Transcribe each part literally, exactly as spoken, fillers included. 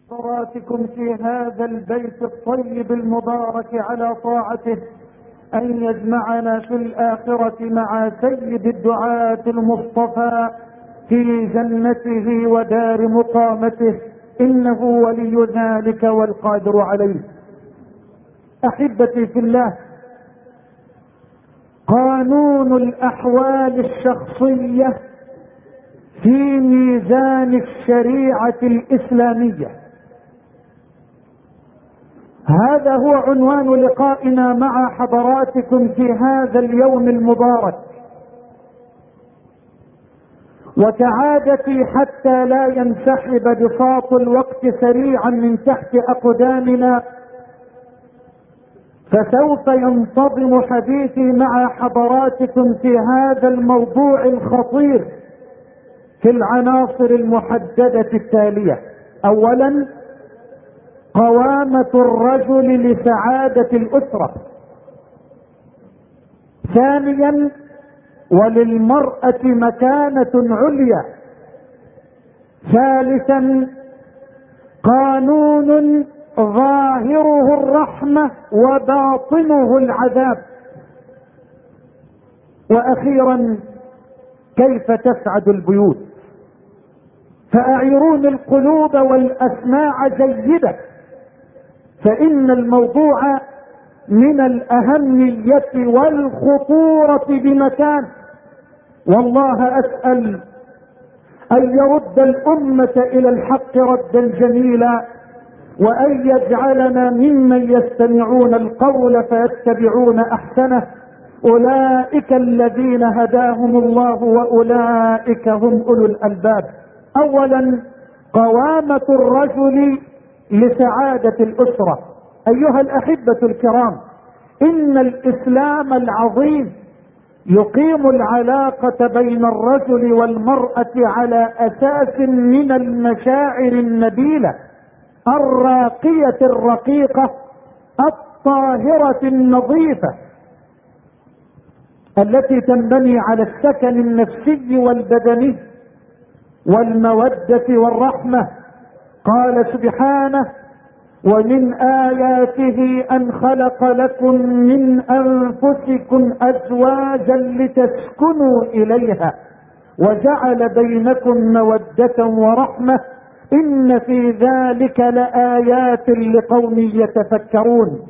صلاتكم في هذا البيت الطيب المبارك على طاعته، أن يجمعنا في الآخرة مع سيد الدعاة المصطفى في جنته ودار مقامته، إنه ولي ذلك والقادر عليه. أحبتي في الله، قانون الأحوال الشخصية في ميزان الشريعة الإسلامية، هذا هو عنوان لقائنا مع حضراتكم في هذا اليوم المبارك. وكعادتي حتى لا ينسحب بساط الوقت سريعا من تحت أقدامنا، فسوف ينتظم حديثي مع حضراتكم في هذا الموضوع الخطير في العناصر المحددة التالية. أولا، قوامة الرجل لسعادة الأسرة. ثانيا، وللمرأة مكانة عليا. ثالثا، قانون ظاهره الرحمة وباطنه العذاب. وأخيرا، كيف تسعد البيوت. فأعيرون القلوب والأسماع جيدة، فإن الموضوع من الأهمية والخطورة بمكان. والله أسأل أن يرد الأمة إلى الحق ردا جميلا، وأن يجعلنا ممن يستمعون القول فيتبعون أحسنه. أولئك الذين هداهم الله وأولئك هم أولو الألباب. أولا، قوامة الرجل لسعادة الأسرة. أيها الأحبة الكرام، إن الإسلام العظيم يقيم العلاقة بين الرجل والمرأة على أساس من المشاعر النبيلة الراقية الرقيقة الطاهرة النظيفة، التي تنبني على السكن النفسي والبدني والمودة والرحمة. قال سبحانه: ومن آياته أن خلق لكم من أنفسكم أزواجا لتسكنوا إليها وجعل بينكم مودة ورحمة إن في ذلك لآيات لقوم يتفكرون.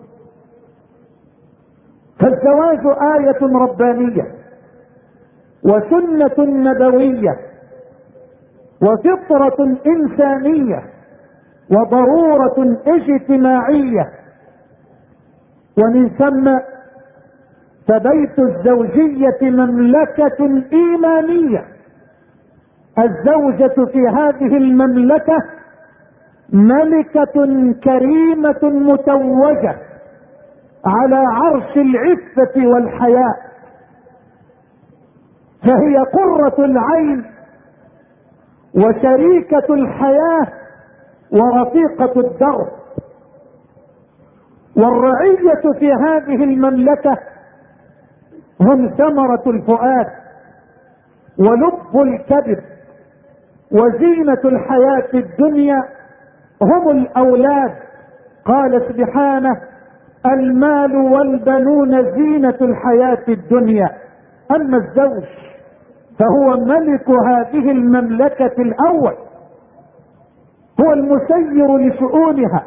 فالزواج آية ربانية وسنة نبوية وفطرة إنسانية وضرورة اجتماعية، ومن ثم فبيت الزوجية مملكة إيمانية. الزوجة في هذه المملكة ملكة كريمة متوجة على عرش العفة والحياء، فهي قرة العين وشريكة الحياة ورفيقة الدرب. والرعية في هذه المملكة هم ثمرة الفؤاد ولب الكبد، وزينة الحياة الدنيا هم الأولاد. قال سبحانه: المال والبنون زينة الحياة الدنيا. أما الزوج فهو ملك هذه المملكة الأول، هو المسير لشؤونها،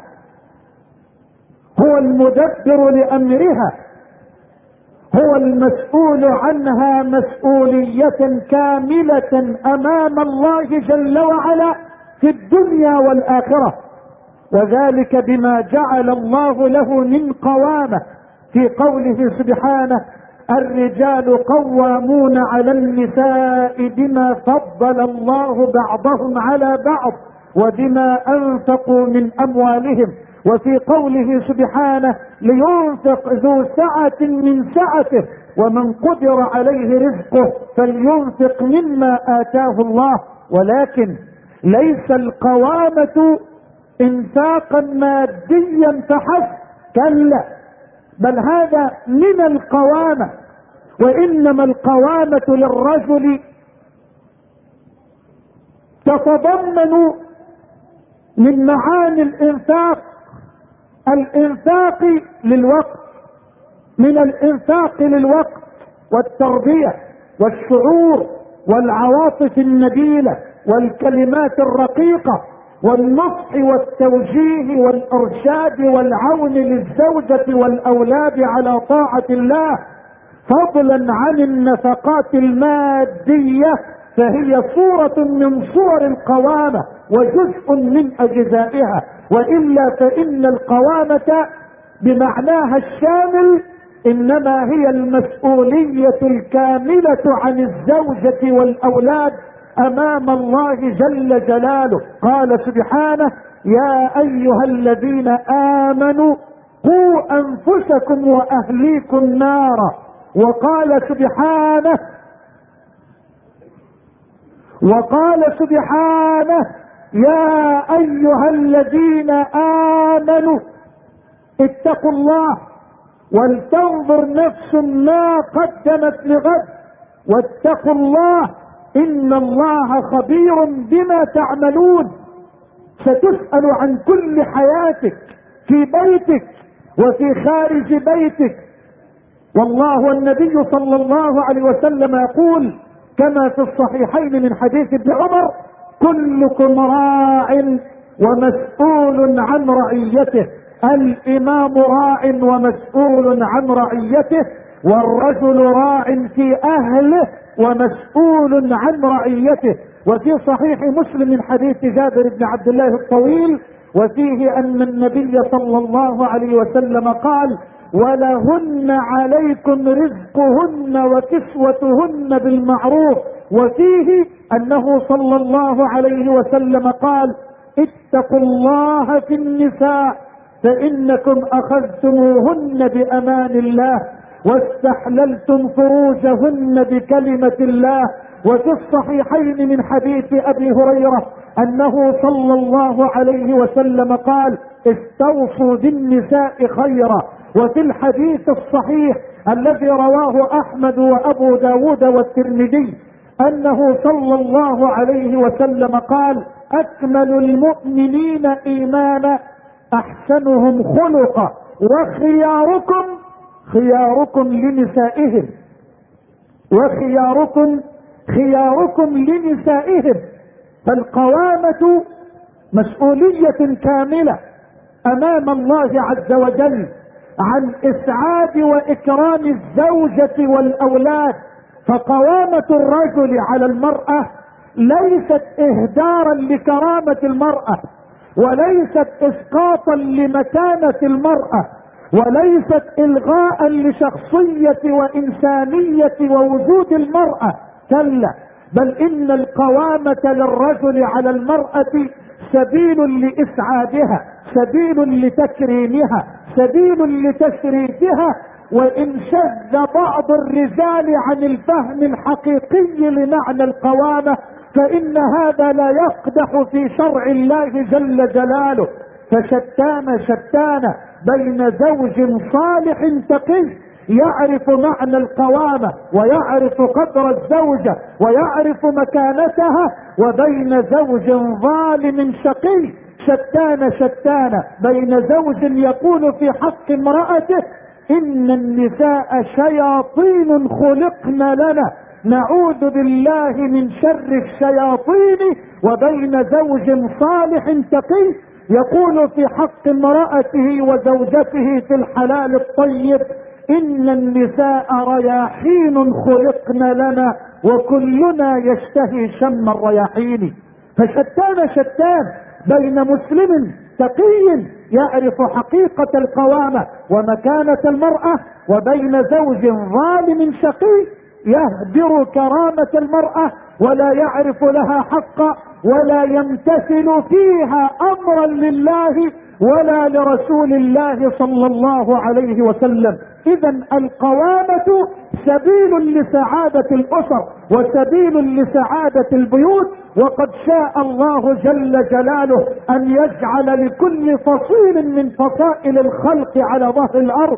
هو المدبر لأمرها، هو المسؤول عنها مسؤولية كاملة أمام الله جل وعلا في الدنيا والآخرة، وذلك بما جعل الله له من قوامة في قوله سبحانه: الرجال قوامون على النساء بما فضل الله بعضهم على بعض وبما أنفقوا من أموالهم. وفي قوله سبحانه: لينفق ذو سعة من سعته ومن قدر عليه رزقه فلينفق مما آتاه الله. ولكن ليس القوامة انفاقا ماديا فحسب، كلا، بل هذا من القوامة. وإنما القوامة للرجل تتضمن من معاني الانفاق الانفاق للوقت، من الانفاق للوقت والتربية والشعور والعواطف النبيلة والكلمات الرقيقة والنصح والتوجيه والارشاد والعون للزوجة والاولاد على طاعة الله، فضلا عن النفقات المادية، فهي صورة من صور القوامة وجزء من اجزائها. والا فان القوامة بمعناها الشامل انما هي المسؤولية الكاملة عن الزوجة والاولاد امام الله جل جلاله. قال سبحانه: يا ايها الذين امنوا قوا انفسكم واهليكم نارا. وقال سبحانه وقال سبحانه يا ايها الذين امنوا اتقوا الله ولتنظر نفس ما قدمت لغد واتقوا الله ان الله خبير بما تعملون. ستسأل عن كل حياتك في بيتك وفي خارج بيتك. والله والنبي صلى الله عليه وسلم يقول كما في الصحيحين من حديث ابن عمر: كلكم راع ومسؤول عن رعيته. الامام راع ومسؤول عن رعيته، والرجل راع في اهله ومسؤول عن رعيته. وفي صحيح مسلم من حديث جابر بن عبد الله الطويل وفيه ان النبي صلى الله عليه وسلم قال: ولهن عليكم رزقهن وكسوتهن بالمعروف. وفيه انه صلى الله عليه وسلم قال: اتقوا الله في النساء فانكم اخذتموهن بامان الله واستحللتم فروجهن بكلمة الله. وفي الصحيحين من حديث ابي هريرة انه صلى الله عليه وسلم قال: استوصوا بالنساء خيرا. وفي الحديث الصحيح الذي رواه احمد وابو داود والترمذي انه صلى الله عليه وسلم قال: اكمل المؤمنين ايمانا احسنهم خلقا وخياركم خياركم لنسائهم وخياركم خياركم لنسائهم. فالقوامة مسؤولية كاملة امام الله عز وجل عن اسعاد واكرام الزوجة والاولاد. فقوامة الرجل على المرأة ليست اهدارا لكرامة المرأة، وليست اسقاطا لمكانة المرأة، وليست الغاء لشخصية وانسانية ووجود المرأة، كلا، بل ان القوامة للرجل على المرأة سبيل لاسعادها، سبيل لتكريمها، سبيل لتشريفها. وان شذ بعض الرجال عن الفهم الحقيقي لمعنى القوامة فان هذا لا يقدح في شرع الله جل جلاله. فشتان شتان بين زوج صالح تقي يعرف معنى القوامة ويعرف قدر الزوجة ويعرف مكانتها، وبين زوج ظالم شقي. شتان شتان بين زوج يقول في حق امرأته: ان النساء شياطين خلقن لنا نعوذ بالله من شر الشياطين، وبين زوج صالح تقي يقول في حق امرأته وزوجته في الحلال الطيب: ان النساء رياحين خلقن لنا وكلنا يشتهي شم الرياحين. فشتان شتان بين مسلم تقي يعرف حقيقة القوامة ومكانة المرأة، وبين زوج ظالم شقي يهدر كرامة المرأة ولا يعرف لها حقا ولا يمتثل فيها امرا لله ولا لرسول الله صلى الله عليه وسلم. اذا القوامة سبيل لسعادة الاسر وسبيل لسعادة البيوت، وقد شاء الله جل جلاله ان يجعل لكل فصيل من فصائل الخلق على ظهر الارض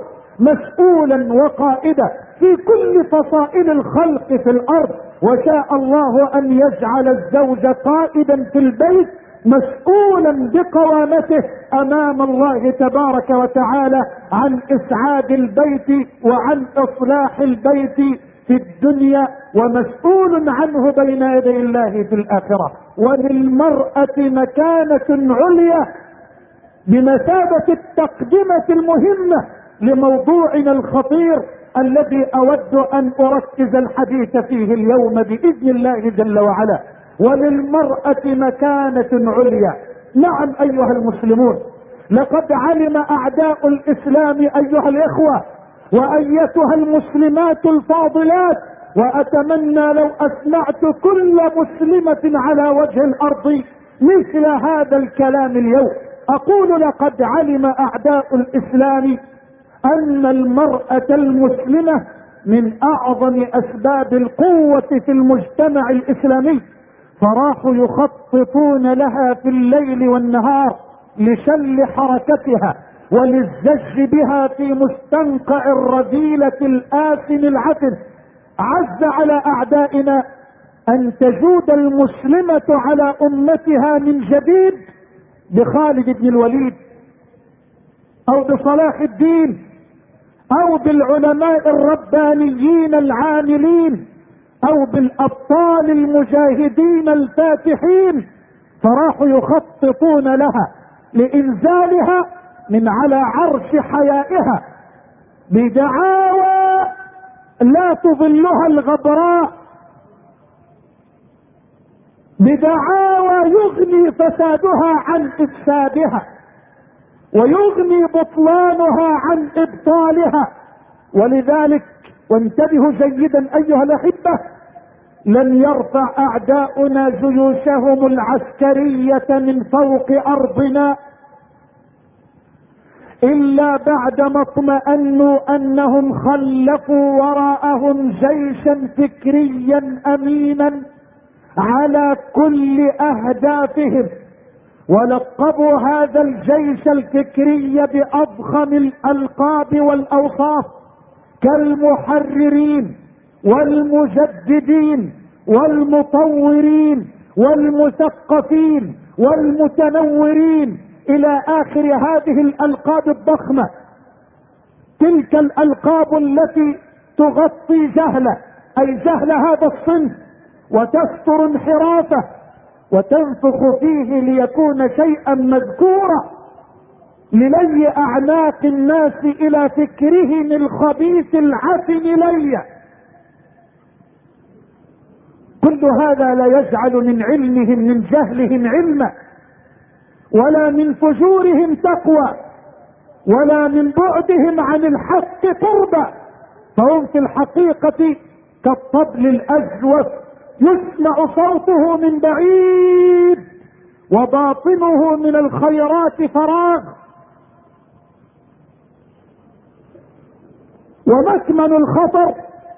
مسؤولا وقائدا في كل فصائل الخلق في الارض. وشاء الله ان يجعل الزوج قائدا في البيت مسؤولا بقوامته امام الله تبارك وتعالى عن اسعاد البيت وعن اصلاح البيت في الدنيا، ومسؤول عنه بين يدي الله في الاخرة. وللمرأة مكانة عليا بمثابة التقدمة المهمة لموضوعنا الخطير الذي اود ان اركز الحديث فيه اليوم باذن الله جل وعلا. وللمرأة مكانة عليا. نعم ايها المسلمون، لقد علم اعداء الاسلام ايها الاخوة وايتها المسلمات الفاضلات، واتمنى لو اسمعت كل مسلمة على وجه الارض مثل هذا الكلام اليوم. اقول لقد علم اعداء الاسلام ان المرأة المسلمة من اعظم اسباب القوة في المجتمع الاسلامي، فراحوا يخططون لها في الليل والنهار لشل حركتها وللزج بها في مستنقع الرذيلة الآثم العفن. عز على اعدائنا ان تجود المسلمة على امتها من جديد بخالد بن الوليد او بصلاح الدين او بالعلماء الربانيين العاملين او بالابطال المجاهدين الفاتحين، فراحوا يخططون لها لانزالها من على عرش حيائها بدعاوى لا تظلها الغبراء، بدعاوى يغني فسادها عن افسادها ويغني بطلانها عن ابطالها. ولذلك وانتبهوا جيدا ايها الاحبة، لن يرفع اعداؤنا جيوشهم العسكرية من فوق ارضنا الا بعدما اطمأنوا انهم خلفوا وراءهم جيشا فكريا امينا على كل اهدافهم، ولقبوا هذا الجيش الفكري باضخم الالقاب والاوصاف كالمحررين والمجددين والمطورين والمثقفين والمتنورين الى اخر هذه الالقاب الضخمة. تلك الالقاب التي تغطي جهل اي جهل هذا الصنف وتستر انحرافه وتنفخ فيه ليكون شيئا مذكورا للي اعناق الناس الى فكرهم الخبيث العفن لي. كل هذا لا يجعل من علمهم من جهلهم علما، ولا من فجورهم تقوى، ولا من بعدهم عن الحق قربا، فهم في الحقيقة كالطبل الأجوف يسمع صوته من بعيد وباطنه من الخيرات فراغ. ومكمن الخطر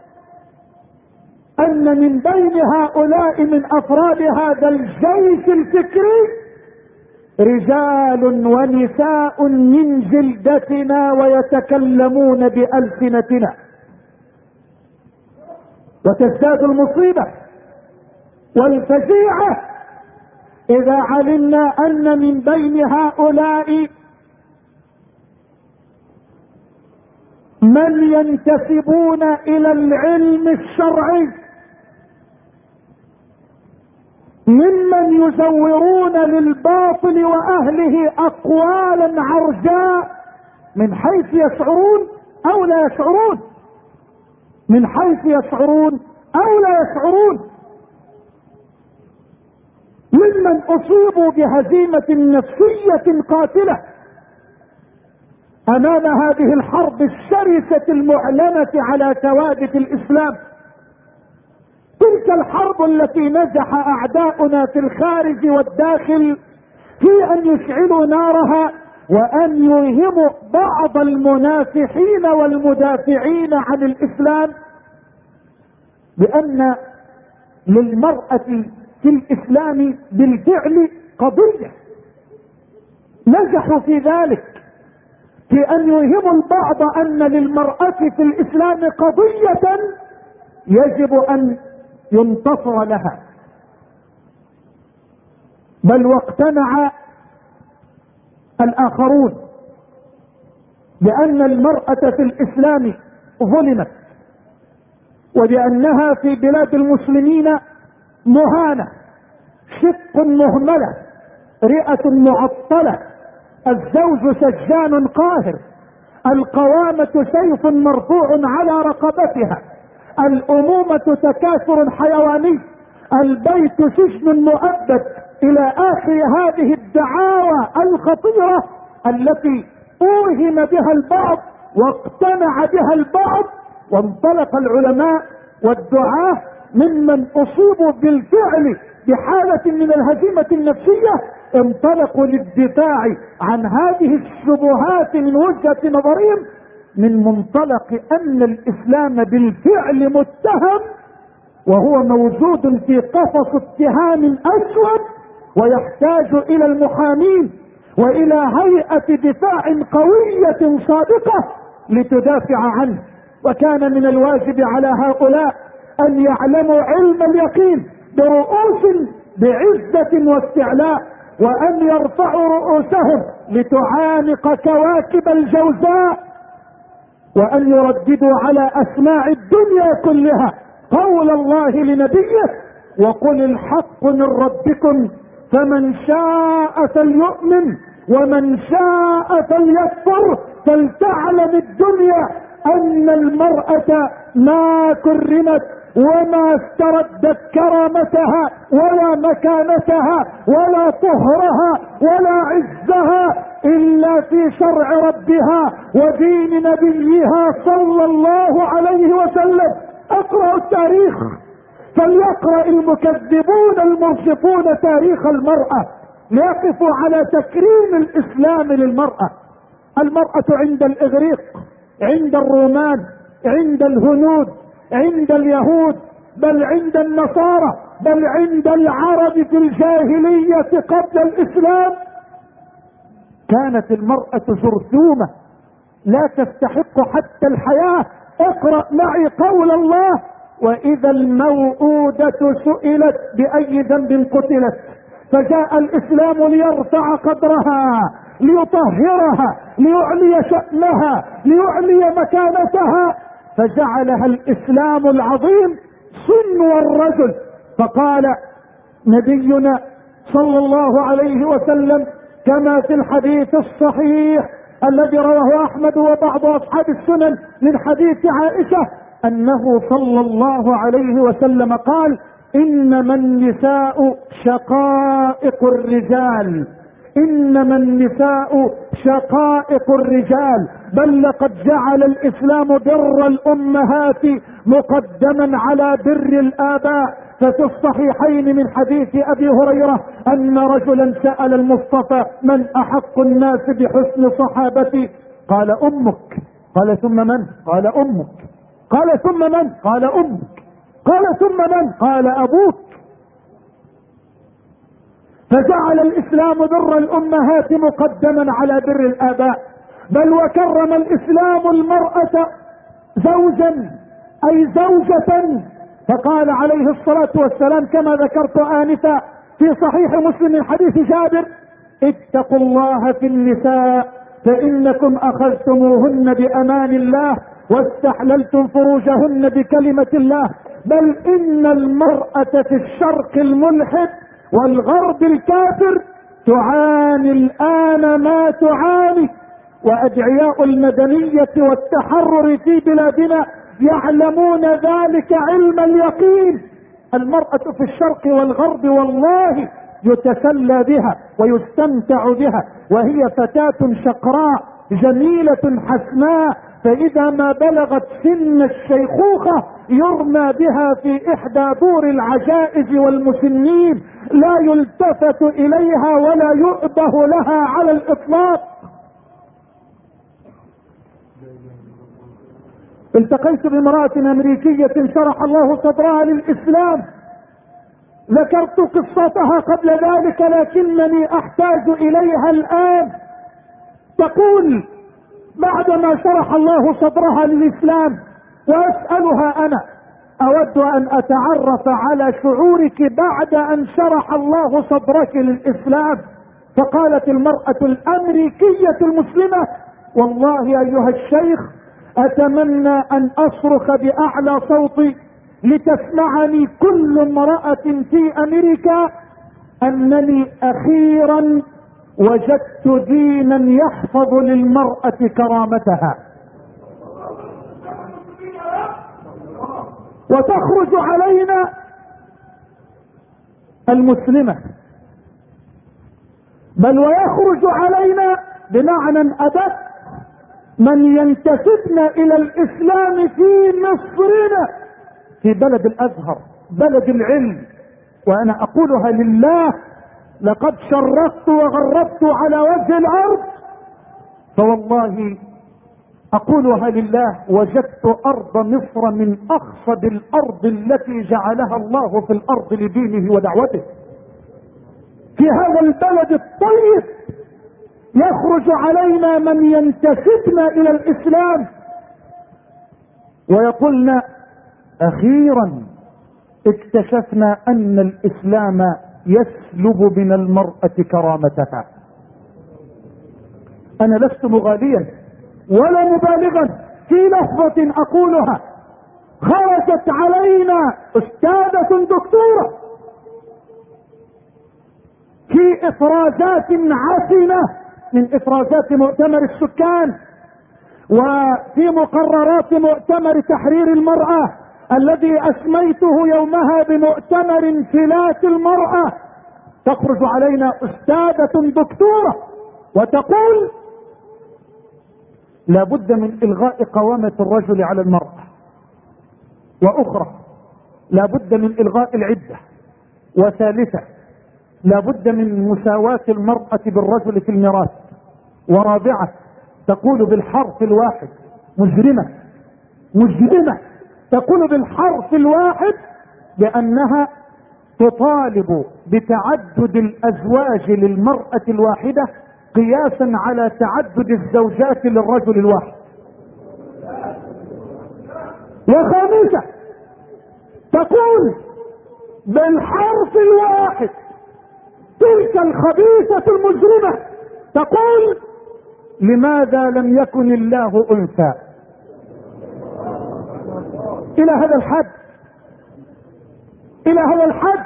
ان من بين هؤلاء من افراد هذا الجيش الفكري رجال ونساء من جلدتنا ويتكلمون بألسنتنا. وتزداد المصيبة والفزيعة اذا علمنا ان من بين هؤلاء من ينتسبون الى العلم الشرعي ممن يزورون للباطل واهله اقوالا عرجاء من حيث يشعرون او لا يشعرون، من حيث يشعرون او لا يشعرون، ممن اصيبوا بهزيمة نفسية قاتلة امام هذه الحرب الشرسة المعلنة على ثوابت الاسلام. تلك الحرب التي نجح اعداؤنا في الخارج والداخل في ان يشعلوا نارها وان يوهموا بعض المنافحين والمدافعين عن الاسلام بان للمرأة في الاسلام بالفعل قضية. نجحوا في ذلك، في ان يوهموا البعض ان للمرأة في الاسلام قضية يجب ان ينتصر لها. بل واقتنع الآخرون بأن المرأة في الإسلام ظلمت، وبأنها في بلاد المسلمين مهانة، شق مهملة، رئة معطلة، الزوج سجان قاهر، القوامة سيف مرفوع على رقبتها، الأمومة تكاثر حيواني، البيت سجن مؤبد، إلى آخر هذه الدعاوى الخطيرة التي أوهم بها البعض واقتنع بها البعض. وانطلق العلماء والدعاة ممن أصيبوا بالفعل بحالة من الهزيمة النفسية، انطلقوا للدفاع عن هذه الشبهات من وجهة نظرهم من منطلق أن الإسلام بالفعل متهم، وهو موجود في قفص اتهام أسود، ويحتاج إلى المحامين وإلى هيئة دفاع قوية صادقة لتدافع عنه. وكان من الواجب على هؤلاء أن يعلموا علم اليقين برؤوس بعزة واستعلاء، وأن يرفعوا رؤوسهم لتعانق كواكب الجوزاء، وأن يرددوا على أسماع الدنيا كلها قول الله لنبيه: وقل الحق من ربكم فمن شاء فليؤمن ومن شاء فليكفر. فلتعلم الدنيا أن المرأة ما كرمت وما استردت كرامتها ولا مكانتها ولا طهرها ولا عزها إلا في شرع ربها ودين نبيها صلى الله عليه وسلم. اقرأوا التاريخ، فليقرأ المكذبون المرشفون تاريخ المرأة ليقفوا على تكريم الإسلام للمرأة. المرأة عند الإغريق، عند الرومان، عند الهنود، عند اليهود، بل عند النصارى، بل عند العرب في الجاهلية قبل الإسلام، كانت المرأة جرثومة لا تستحق حتى الحياة. اقرأ معي قول الله: وإذا الموءودة سئلت بأي ذنب قتلت. فجاء الإسلام ليرفع قدرها، ليطهرها، ليعلي شأنها، ليعلي مكانتها، فجعلها الإسلام العظيم صنو الرجل. فقال نبينا صلى الله عليه وسلم كما في الحديث الصحيح الذي رواه أحمد وبعض أصحاب السنن من حديث عائشة أنه صلى الله عليه وسلم قال: إنما النساء شقائق الرجال، إنما النساء شقائق الرجال، بل لقد جعل الإسلام بر الأمهات مقدما على بر الآباء. ففي الصحيحين من حديث أبي هريرة أن رجلا سأل المصطفى: من أحق الناس بحسن صحابتي؟ قال: أمك. قال: ثم من؟ قال: أمك. قال: ثم من؟ قال: أمك. قال: ثم من؟ قال: أبوك. فجعل الإسلام بر الأمهات مقدما على بر الآباء، بل وكرم الإسلام المرأة زوجا أي زوجة. فقال عليه الصلاة والسلام كما ذكرت آنفا في صحيح مسلم من حديث جابر: اتقوا الله في النساء فإنكم أخذتموهن بأمان الله واستحللتم فروجهن بكلمة الله. بل إن المرأة في الشرق الملحد والغرب الكافر تعاني الآن ما تعاني، وأدعياء المدنية والتحرر في بلادنا يعلمون ذلك علم اليقين. المرأة في الشرق والغرب والله يتسلى بها ويستمتع بها، وهي فتاة شقراء جميلة حسناء، فإذا ما بلغت سن الشيخوخة يرمى بها في إحدى دور العجائز والمسنين، لا يلتفت إليها ولا يؤبه لها على الإطلاق. التقيت بامرأة أمريكية شرح الله صدرها للإسلام، ذكرت قصتها قبل ذلك لكنني أحتاج إليها الآن. تقول بعدما شرح الله صدرها للإسلام، وأسألها أنا: اود ان اتعرف على شعورك بعد ان شرح الله صدرك للاسلام. فقالت المرأة الامريكية المسلمة: والله ايها الشيخ اتمنى ان اصرخ باعلى صوتي لتسمعني كل امرأة في امريكا انني اخيرا وجدت دينا يحفظ للمرأة كرامتها. وتخرج علينا المسلمة، بل ويخرج علينا بمعنى أدق من ينتسبن الى الاسلام في مصرنا، في بلد الازهر، بلد العلم. وانا اقولها لله، لقد شرفت وغربت على وجه الارض، فوالله اقولها لله وجدت ارض مصر من اخصب الارض التي جعلها الله في الارض لدينه ودعوته. في هذا البلد الطيب يخرج علينا من ينتسبن الى الاسلام ويقولن: اخيرا اكتشفنا ان الاسلام يسلب من المرأة كرامتها. انا لست مغاليا ولا مبالغا في لفظة اقولها. خرجت علينا استاذة دكتورة في افرازات عفنة من افرازات مؤتمر السكان، وفي مقررات مؤتمر تحرير المرأة الذي اسميته يومها بمؤتمر انفلات المرأة. تخرج علينا استاذة دكتورة وتقول: لا بد من الغاء قوامة الرجل على المرأة، واخرى لا بد من الغاء العدة، وثالثة لا بد من مساواة المرأة بالرجل في الميراث، ورابعة تقول بالحرف الواحد: مجرمة مجرمة تقول بالحرف الواحد بأنها تطالب بتعدد الأزواج للمرأة الواحدة قياسا على تعدد الزوجات للرجل الواحد. وخامسة تقول بالحرف الواحد تلك الخبيثة المجرمة تقول: لماذا لم يكن الله أنثى؟ إلى هذا الحد، إلى هذا الحد.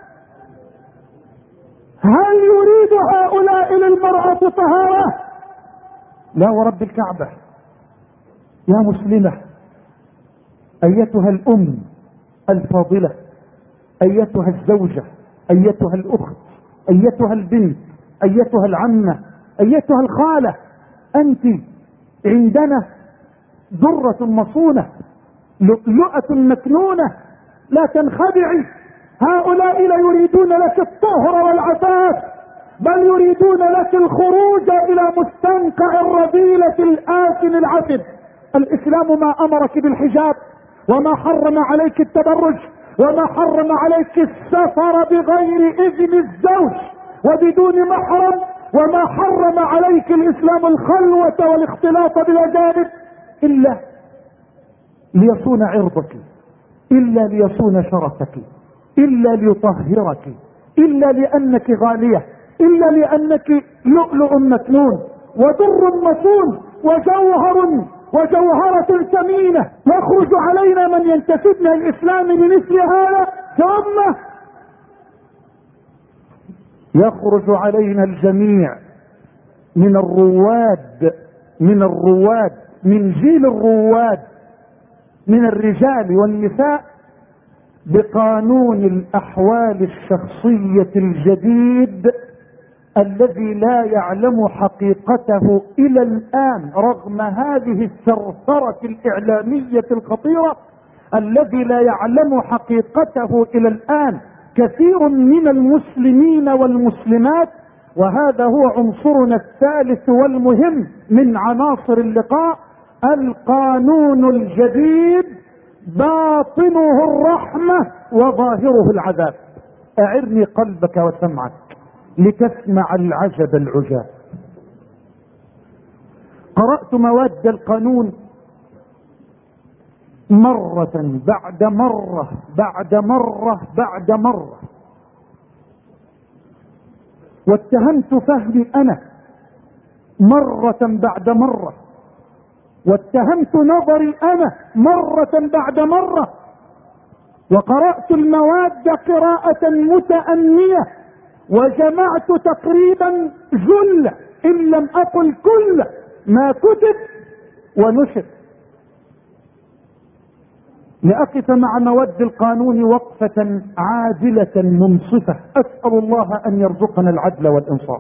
هل يريد هؤلاء للمرأة طهارة؟ لا ورب الكعبة. يا مسلمة، أيتها الأم الفاضلة، أيتها الزوجة، أيتها الأخت، أيتها البنت، أيتها العمة، أيتها الخالة، أنت عندنا درة مصونة، لؤلؤة مكنونة، لا تنخدعي. هؤلاء لا يريدون لك الطهر والعفاف، بل يريدون لك الخروج الى مستنقع الرذيلة الآثم العفن. الاسلام ما امرك بالحجاب، وما حرم عليك التبرج، وما حرم عليك السفر بغير اذن الزوج وبدون محرم، وما حرم عليك الاسلام الخلوة والاختلاط بالاجانب الا ليصون عرضك، الا ليصون شرفك، الا ليطهرك، الا لانك غالية، الا لانك لؤلؤ مكنون ودر مصون وجوهر وجوهرة ثمينة. يخرج علينا من ينتسبن الاسلام بمثل هذا، ثم يخرج علينا الجميع من الرواد من الرواد من جيل الرواد من الرجال والنساء بقانون الاحوال الشخصية الجديد الذي لا يعلم حقيقته الى الان رغم هذه الثرثرة الاعلامية الخطيرة، الذي لا يعلم حقيقته الى الان كثير من المسلمين والمسلمات. وهذا هو عنصرنا الثالث والمهم من عناصر اللقاء: القانون الجديد باطنه الرحمة وظاهره العذاب. اعرني قلبك وسمعك لتسمع العجب العجاب. قرأت مواد القانون مرة بعد مرة بعد مرة بعد مرة، واتهمت فهمي انا مرة بعد مرة، واتهمت نظري انا مرة بعد مرة، وقرأت المواد قراءة متأنية، وجمعت تقريبا جل ان لم اقل كل ما كتب ونشر لأقف مع مواد القانون وقفة عادلة منصفة. أسأل الله أن يرزقنا العدل والإنصاف.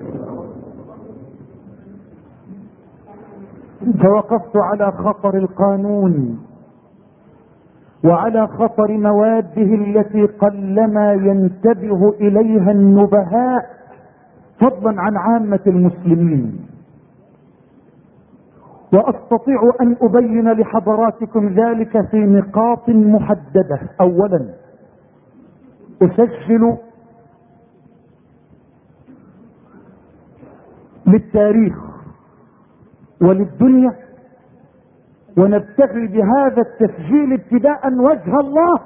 فوقفت على خطر القانون وعلى خطر مواده التي قلما ينتبه إليها النبهاء فضلا عن عامة المسلمين. واستطيع ان ابين لحضراتكم ذلك في نقاط محددة. اولا، اسجل للتاريخ وللدنيا، ونبتغي بهذا التسجيل ابتداء وجه الله،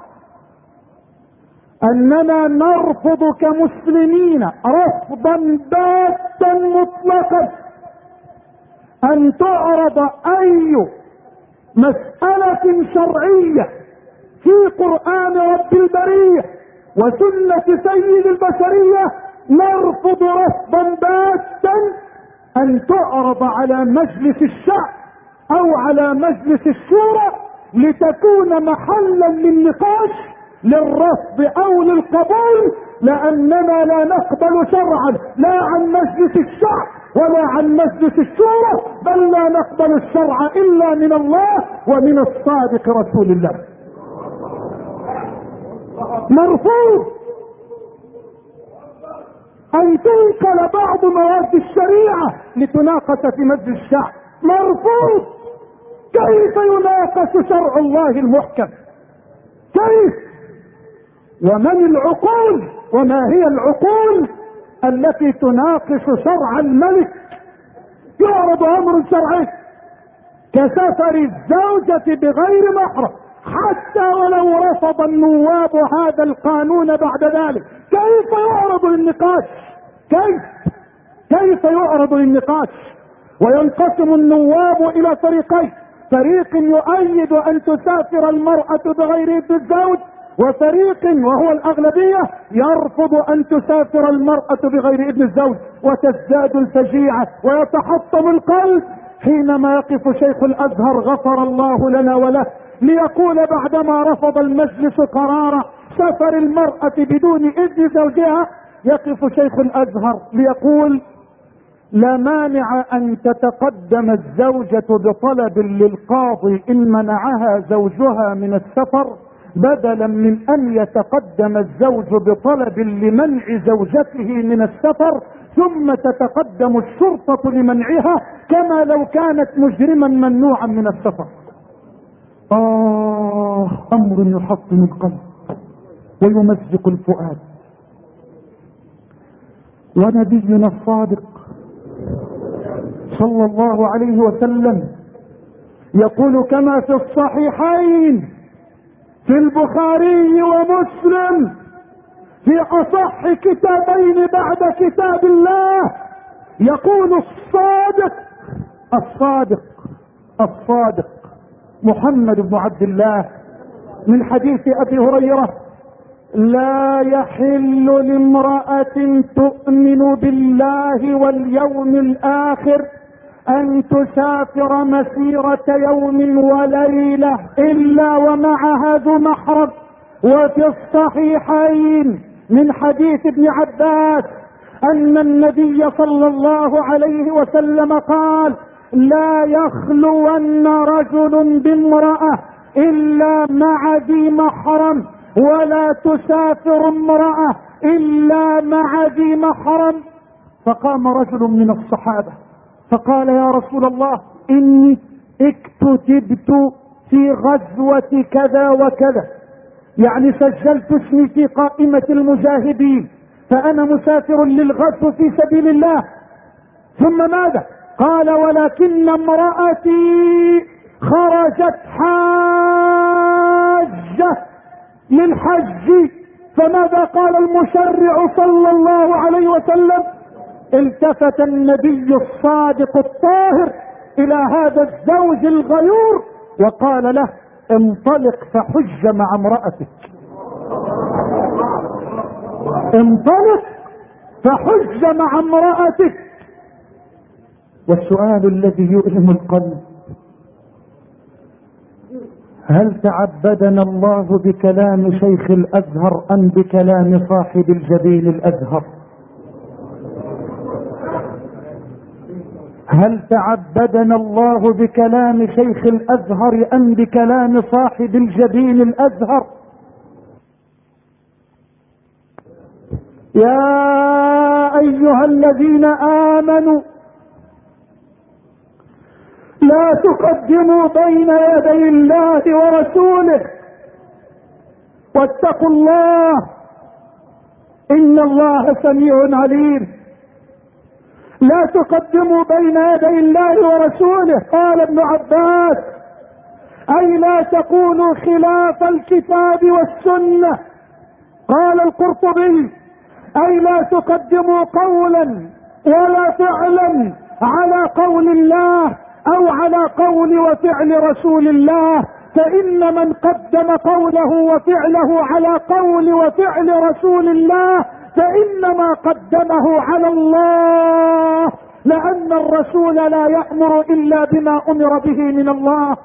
اننا نرفض كمسلمين رفضا باتا مطلقا ان تعرض اي مسألة شرعية في قرآن رب البرية وسنة سيد البشرية. نرفض رفضا باتا ان تعرض على مجلس الشعب او على مجلس الشورى لتكون محلا للنقاش للرفض او للقبول، لاننا لا نقبل شرعا لا عن مجلس الشعب ولا عن مجلس الشورى، بل لا نقبل الشرع الا من الله ومن الصادق رسول الله. مرفوض ان تنقل بعض مواد الشريعة لتناقش في مجلس الشعب. مرفوض. كيف يناقش شرع الله المحكم؟ كيف؟ ومن العقول وما هي العقول التي تناقش شرع الملك؟ يعرض امر شرعي كسفر الزوجة بغير محرم حتى ولو رفض النواب هذا القانون بعد ذلك، كيف يعرض للنقاش؟ كيف كيف يعرض للنقاش؟ وينقسم النواب الى فريقين، فريق يؤيد ان تسافر المرأة بغير اذن الزوج، وفريق وهو الاغلبية يرفض ان تسافر المرأة بغير اذن الزوج. وتزداد الفجيعة ويتحطم القلب حينما يقف شيخ الازهر غفر الله لنا وله ليقول بعدما رفض المجلس قرار سفر المرأة بدون اذن زوجها، يقف شيخ الازهر ليقول: لا مانع ان تتقدم الزوجة بطلب للقاضي ان منعها زوجها من السفر، بدلا من ان يتقدم الزوج بطلب لمنع زوجته من السفر ثم تتقدم الشرطة لمنعها كما لو كانت مجرما ممنوعا من السفر. آه، امر يحطم القلب ويمزق الفؤاد. ونبينا الصادق صلى الله عليه وسلم يقول كما في الصحيحين في البخاري ومسلم في اصح كتابين بعد كتاب الله، يقول الصادق الصادق الصادق محمد بن عبد الله من حديث ابي هريرة: لا يحل لامرأة تؤمن بالله واليوم الاخر ان تسافر مسيرة يوم وليلة الا ومعها ذو محرم. وفي الصحيحين من حديث ابن عباس ان النبي صلى الله عليه وسلم قال: لا يخلون رجل بامرأة الا مع ذي محرم، ولا تسافر امرأة الا مع ذي محرم. فقام رجل من الصحابة فقال: يا رسول الله، اني اكتتبت في غزوة كذا وكذا، يعني سجلت اسمي في قائمة المجاهدين، فانا مسافر للغزو في سبيل الله. ثم ماذا؟ قال: ولكن امرأتي خرجت حاجة حجة للحج. فماذا قال المشرع صلى الله عليه وسلم؟ التفت النبي الصادق الطاهر الى هذا الزوج الغيور وقال له انطلق فحج مع امرأتك، انطلق فحج مع امرأتك. والسؤال الذي يؤلم القلب، هل تعبدنا الله بكلام شيخ الازهر ام بكلام صاحب الجبين الازهر؟ هل تعبدنا الله بكلام شيخ الازهر ام بكلام صاحب الجبين الازهر؟ يا ايها الذين امنوا لا تقدموا بين يدي الله ورسوله واتقوا الله ان الله سميع عليم. لا تقدموا بين يدي الله ورسوله. قال ابن عباس اي لا تقولوا خلاف الكتاب والسنة. قال القرطبي اي لا تقدموا قولا ولا فعلا على قول الله او على قول وفعل رسول الله، فان من قدم قوله وفعله على قول وفعل رسول الله فانما قدمه على الله، لان الرسول لا يأمر الا بما امر به من الله.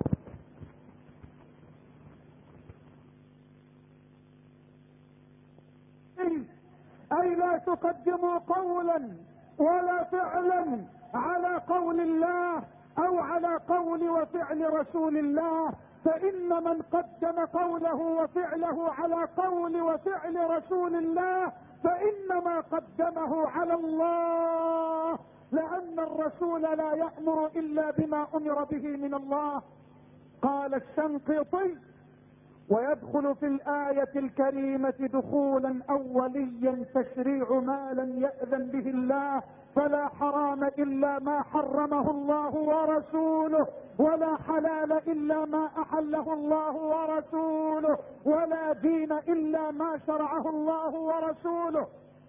اي لا تقدموا قولا ولا فعلا على قول الله او على قول وفعل رسول الله، فان من قدم قوله وفعله على قول وفعل رسول الله فانما قدمه على الله، لان الرسول لا يأمر الا بما امر به من الله. قال الشنقيطي ويدخل في الآية الكريمة دخولا اوليا تشريع ما لم يأذن به الله، فلا حرام الا ما حرمه الله ورسوله، ولا حلال الا ما احله الله ورسوله، ولا دين الا ما شرعه الله ورسوله.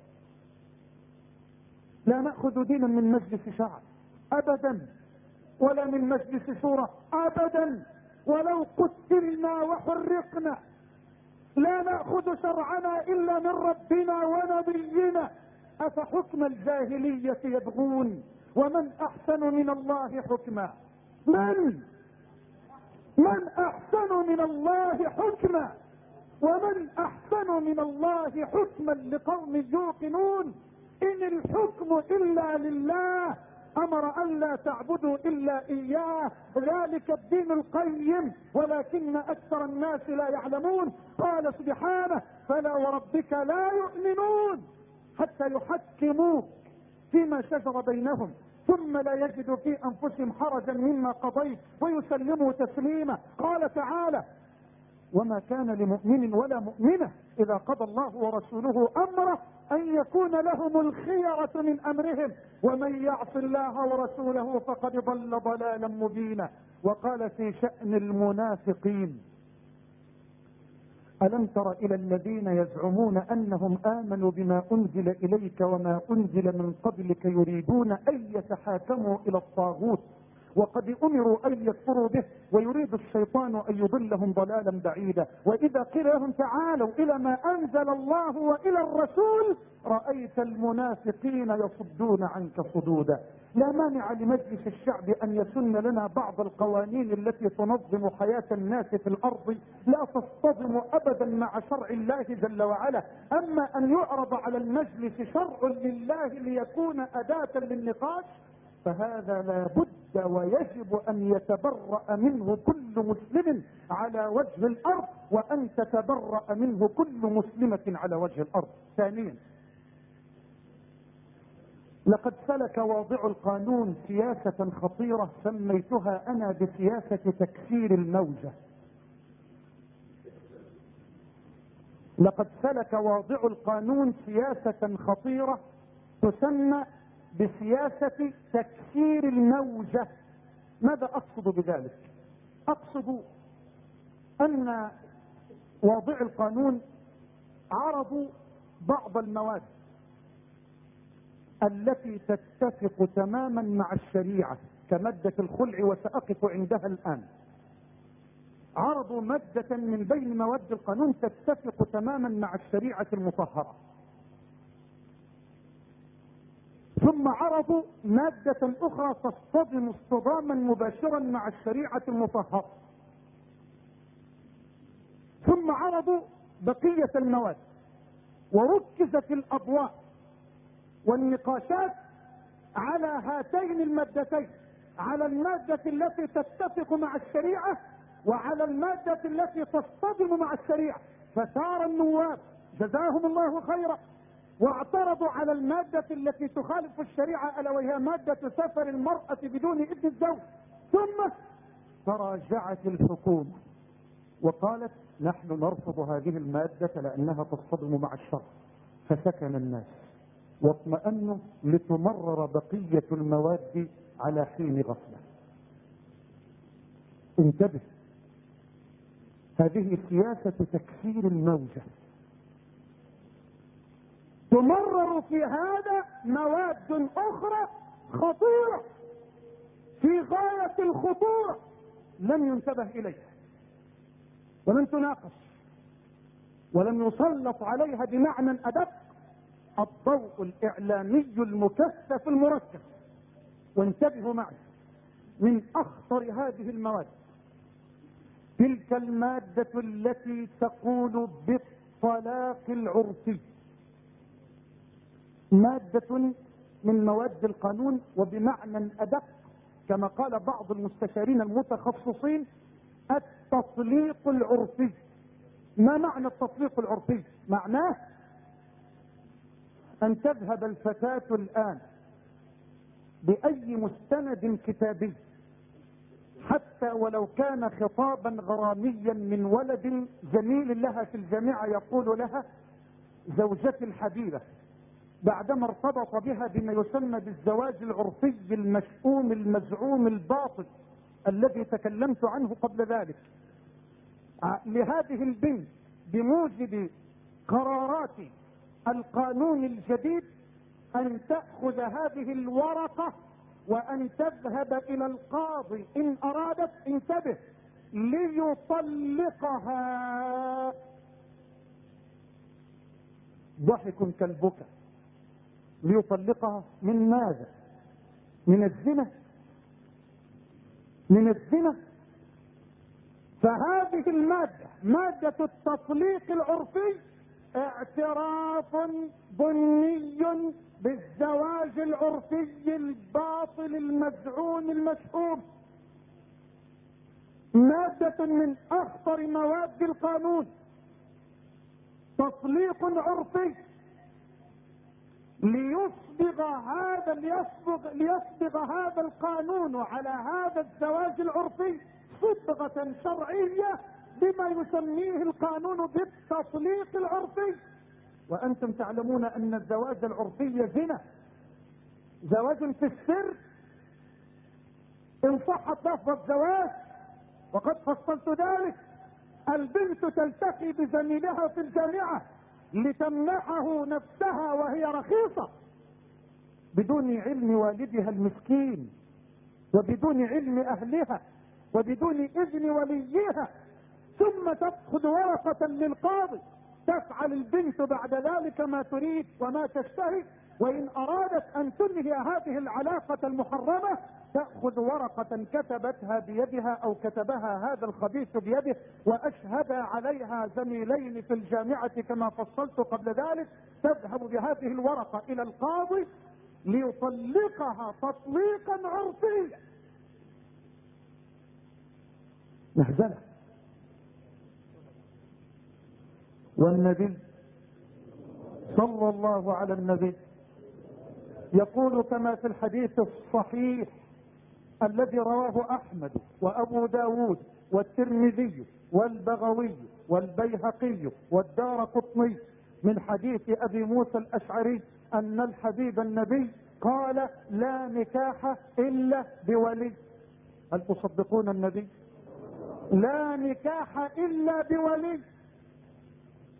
لا نأخذ دينا من مجلس شعب ابدا، ولا من مجلس شورى ابدا، ولو قتلنا وحرقنا. لا نأخذ شرعنا الا من ربنا ونبينا. افحكم الجاهلية يبغون ومن احسن من الله حكما. من من احسن من الله حكما، ومن احسن من الله حكما لقوم يوقنون. ان الحكم الا لله، امر ان لا تعبدوا الا اياه، ذلك الدين القيم ولكن اكثر الناس لا يعلمون. قال سبحانه فلا وربك لا يؤمنون حتى يحكموك فيما شجر بينهم ثم لا يجدوا في انفسهم حرجا مما قضيت ويسلموا تسليما. قال تعالى وما كان لمؤمن ولا مؤمنة اذا قضى الله ورسوله امره ان يكون لهم الخيرة من امرهم ومن يعص الله ورسوله فقد ضل ضلالا مبينا. وقال في شأن المنافقين ألم تر إلى الذين يزعمون أنهم آمنوا بما أنزل إليك وما أنزل من قبلك يريدون أن يتحاكموا إلى الطاغوت وقد أمروا أن يكفروا به ويريد الشيطان أن يضلهم ضلالا بعيدا. وإذا قيل لهم تعالوا إلى ما أنزل الله وإلى الرسول رأيت المنافقين يصدون عنك صدودا. لا مانع لمجلس الشعب أن يسن لنا بعض القوانين التي تنظم حياة الناس في الأرض لا تصطدم أبدا مع شرع الله جل وعلا. أما أن يعرض على المجلس شرع لله ليكون أداة للنقاش فهذا لا بد ويجب أن يتبرأ منه كل مسلم على وجه الأرض وأن تتبرأ منه كل مسلمة على وجه الأرض. ثانيا لقد سلك واضع القانون سياسة خطيرة سميتها أنا بسياسة تكسير الموجة. لقد سلك واضع القانون سياسة خطيرة تسمى بسياسة تكسير الموجة. ماذا أقصد بذلك؟ أقصد أن واضع القانون عرضوا بعض المواد التي تتفق تماما مع الشريعة كمادة الخلع، وسأقف عندها الآن. عرضوا مادة من بين مواد القانون تتفق تماما مع الشريعة المطهرة، ثم عرضوا مادة أخرى تصطدم اصطداما مباشرا مع الشريعة المطهرة، ثم عرضوا بقية المواد، وركزت الأضواء والنقاشات على هاتين المادتين، على المادة التي تتفق مع الشريعة وعلى المادة التي تصطدم مع الشريعة. فثار النواب جزاهم الله خيرا واعترضوا على المادة التي تخالف الشريعة، ألا وهي مادة سفر المرأة بدون إذن الزوج. ثم تراجعت الحكومة وقالت نحن نرفض هذه المادة لأنها تصطدم مع الشرع، فسكن الناس واطمأنوا لتمرر بقية المواد على حين غفلة. انتبه، هذه سياسة تكسير الموجة. تمرر في هذا مواد أخرى خطيرة في غاية الخطورة لم ينتبه إليها ولم تناقش ولم يسلط عليها بمعنى أدق الضوء الإعلامي المكثف المركز. وانتبهوا معي، من أخطر هذه المواد تلك المادة التي تقول بالطلاق العرفي، مادة من مواد القانون، وبمعنى أدق كما قال بعض المستشارين المتخصصين التطليق العرفي. ما معنى التطليق العرفي؟ معناه أن تذهب الفتاة الآن بأي مستند كتابي حتى ولو كان خطابا غراميا من ولد زميل لها في الجامعة يقول لها زوجتي الحبيبة، بعدما ارتبط بها بما يسمى بالزواج العرفي المشؤوم المزعوم الباطل الذي تكلمت عنه قبل ذلك، لهذه البنت بموجب قرارات القانون الجديد أن تأخذ هذه الورقة وأن تذهب إلى القاضي إن أرادت، انتبه، ليطلقها. ضحك كالبكا. ليطلقها من ماذا؟ من الزنا، من الزنا. فهذه المادة، مادة التطليق العرفي، اعتراف ضمني بالزواج العرفي الباطل المزعوم المشؤوم، مادة من اخطر مواد القانون، تطليق عرفي ليصبغ هذا ليصبغ ليصبغ هذا القانون على هذا الزواج العرفي صبغة شرعية بما يسميه القانون بالتطليق العرفي. وأنتم تعلمون أن الزواج العرفي زنا، زواج في السر إن صحت لفظ الزواج، وقد فصلت ذلك. البنت تلتقي بزميلها في الجامعة لتمنحه نفسها وهي رخيصة بدون علم والدها المسكين وبدون علم أهلها وبدون إذن وليها، ثم تأخذ ورقة للقاضي. تفعل البنت بعد ذلك ما تريد وما تشتهي، وإن أرادت أن تنهي هذه العلاقة المحرمة تأخذ ورقة كتبتها بيدها أو كتبها هذا الخبيث بيده وأشهد عليها زميلين في الجامعة كما فصلت قبل ذلك. تذهب بهذه الورقة إلى القاضي ليطلقها تطليقا عرفيا. مهزلة. والنبي صلى الله على النبي يقول كما في الحديث الصحيح الذي رواه أحمد وأبو داود والترمذي والبغوي والبيهقي والدارقطني من حديث أبي موسى الأشعري أن الحبيب النبي قال لا نكاح إلا بولي. هل تصدقون النبي؟ لا نكاح إلا بولي.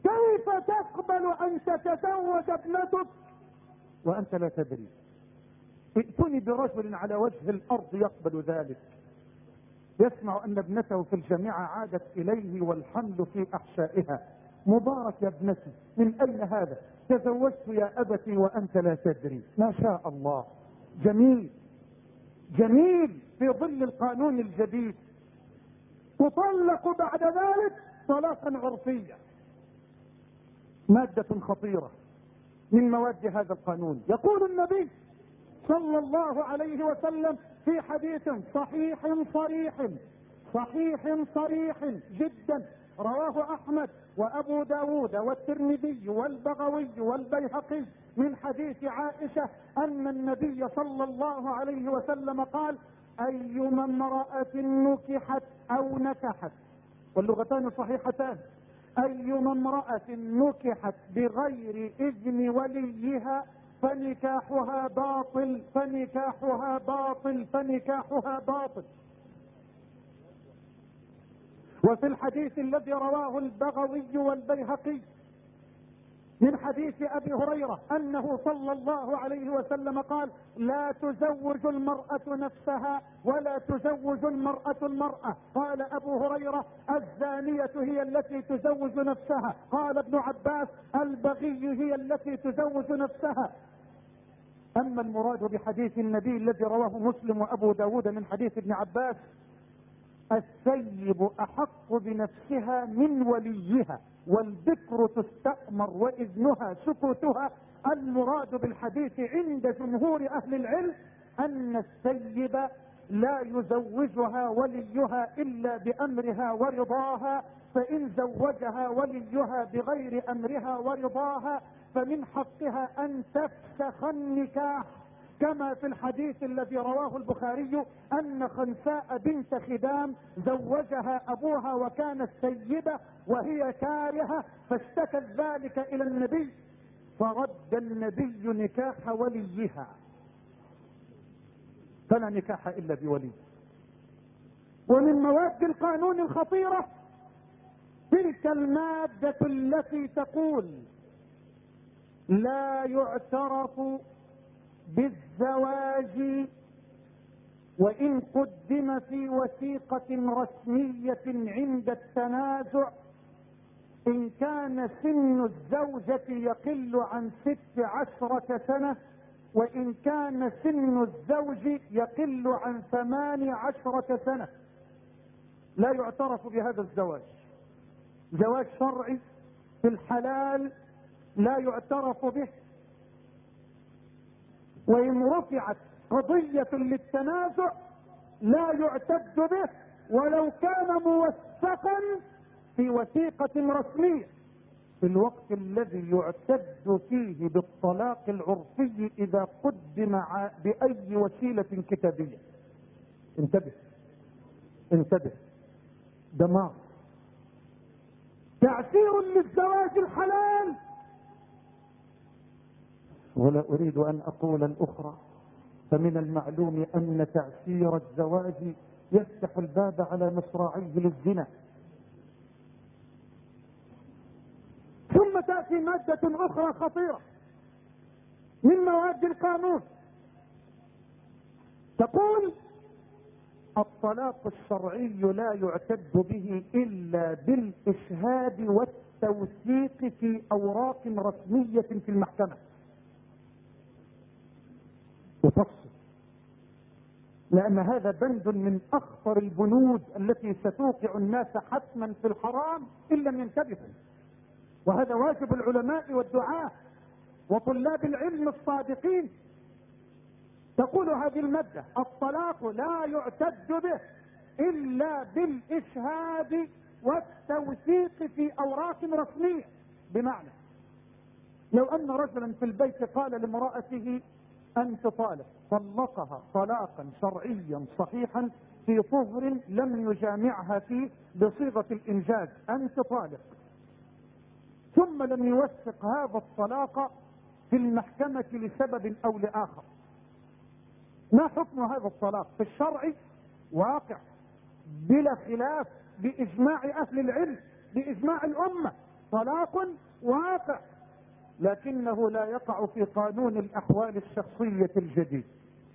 كيف تقبل ان تتزوج ابنتك وانت لا تدري؟ ائتني برجل على وجه الارض يقبل ذلك، يسمع ان ابنته في الجامعة عادت اليه والحمل في احشائها. مبارك يا ابنتي، من اين هذا؟ تزوجت يا ابتي وانت لا تدري. ما شاء الله، جميل جميل. في ظل القانون الجديد تطلق بعد ذلك طلاقا عرفيا. مادة خطيرة من مواد هذا القانون. يقول النبي صلى الله عليه وسلم في حديث صحيح صريح صحيح صريح جدا، رواه احمد وابو داود والترمذي والبغوي والبيهقي، من حديث عائشة ان النبي صلى الله عليه وسلم قال: ايما امرأة نكحت او نكحت، واللغتان صحيحتان، ايما امرأة نكحت بغير اذن وليها فنكاحها باطل فنكاحها باطل فنكاحها باطل. وفي الحديث الذي رواه البغوي والبيهقي من حديث ابي هريرة انه صلى الله عليه وسلم قال: لا تزوج المرأة نفسها ولا تزوج المرأة المرأة. قال ابو هريرة: الزانية هي التي تزوج نفسها. قال ابن عباس: البغي هي التي تزوج نفسها. اما المراد بحديث النبي الذي رواه مسلم وابو داود من حديث ابن عباس: الثيب احق بنفسها من وليها والبكر تستأمر واذنها سكوتها. المراد بالحديث عند جمهور اهل العلم ان الثيب لا يزوجها وليها الا بامرها ورضاها، فان زوجها وليها بغير امرها ورضاها فمن حقها ان تفسخ النكاح، كما في الحديث الذي رواه البخاري ان خنساء بنت خدام زوجها ابوها وكانت ثيبة وهي كارهة، فاشتكت ذلك الى النبي فرد النبي نكاح وليها، فلا نكاح الا بولي. ومن مواد القانون الخطيرة تلك المادة التي تقول: لا يعترف بالزواج وان قدم في وثيقة رسمية عند التنازع ان كان سن الزوجة يقل عن ست عشرة سنة وان كان سن الزوج يقل عن ثمان عشرة سنة. لا يعترف بهذا الزواج، زواج شرعي في الحلال لا يعترف به. وان رفعت قضية للتنازع لا يعتد به ولو كان موثقا في وثيقة رسمية، في الوقت الذي يعتد فيه بالطلاق العرفي اذا قدم باي وسيلة كتابية. انتبه انتبه، دمار. تعسير للزواج الحلال. ولا اريد ان اقول الاخرى، فمن المعلوم ان تعسير الزواج يفتح الباب على مصراعيه للزنا. ثم تأتي مادة اخرى خطيرة من مواد القانون تقول: الطلاق الشرعي لا يعتد به الا بالاشهاد والتوثيق في اوراق رسمية في المحكمة. وتفصل، لان هذا بند من اخطر البنود التي ستوقع الناس حتما في الحرام ان لم ينتبهوا. وهذا واجب العلماء والدعاة وطلاب العلم الصادقين. تقول هذه المادة: الطلاق لا يعتد به الا بالاشهاد والتوثيق في اوراق رسمية. بمعنى لو ان رجلا في البيت قال لامرأته: انت طالق، طلقها طلاقا شرعيا صحيحا في طهر لم يجامعها فيه بصيغة الانجاز، انت طالق، ثم لم يوثق هذا الطلاق في المحكمة لسبب او لاخر، ما حكم هذا الطلاق في الشرع؟ واقع بلا خلاف باجماع اهل العلم باجماع الامة طلاق واقع، لكنه لا يقع في قانون الأحوال الشخصية الجديد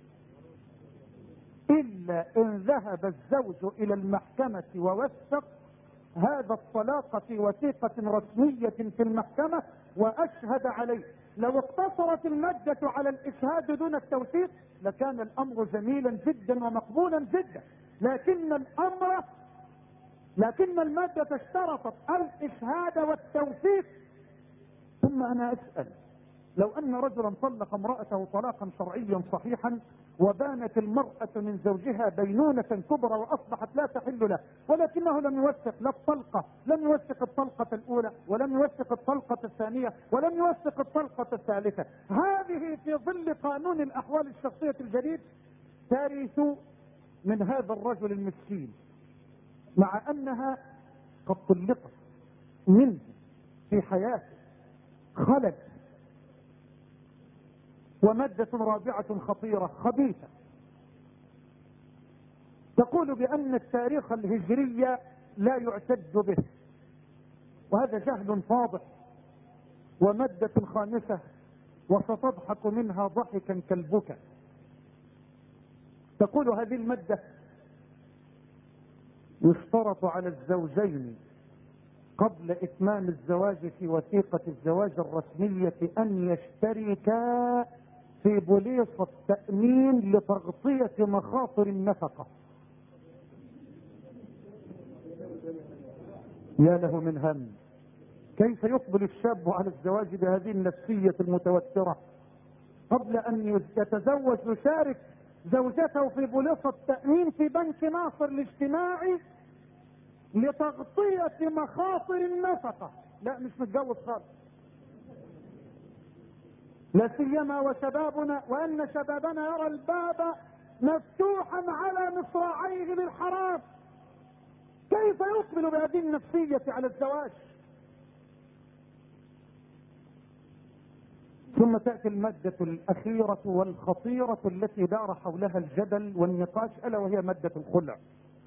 إلا إن ذهب الزوج إلى المحكمة ووثق هذا الطلاق في وثيقة رسمية في المحكمة وأشهد عليه. لو اقتصرت المادة على الإشهاد دون التوثيق لكان الأمر جميلا جدا ومقبولا جدا، لكن الأمر لكن المادة اشترطت الإشهاد والتوثيق. ثم أنا أسأل، لو أن رجلا طلق امرأته طلاقا شرعيا صحيحا وبانت المرأة من زوجها بينونة كبرى وأصبحت لا تحل له، ولكنه لم يوثق لا الطلقة، لم يوثق الطلقة الأولى ولم يوثق الطلقة الثانية ولم يوثق الطلقة الثالثة، هذه في ظل قانون الأحوال الشخصية الجديد ترث من هذا الرجل المسكين، مع أنها قد طلقت منه في حياته خلل. ومادة رابعة خطيرة خبيثة تقول بأن التاريخ الهجري لا يعتد به، وهذا جهل فاضح. ومادة خامسة وستضحك منها ضحكا كالبكا، تقول هذه المادة يشترط على الزوجين قبل إتمام الزواج في وثيقة الزواج الرسمية أن يشتركا في بوليصة تأمين لتغطية مخاطر النفقة. يا له من هم، كيف يقبل الشاب على الزواج بهذه النفسية المتوترة؟ قبل أن يتزوج يشارك زوجته في بوليصة تأمين في بنك ناصر الاجتماعي لتغطية مخاطر النفقة. لا، مش متجوز خالص، لا سيما وشبابنا، وان شبابنا يرى الباب مفتوحا على مصراعيه للحرام. كيف يقبل بهذه النفسية على الزواج؟ ثم تأتي المادة الأخيرة والخطيرة التي دار حولها الجدل والنقاش، ألا وهي مادة الخلع.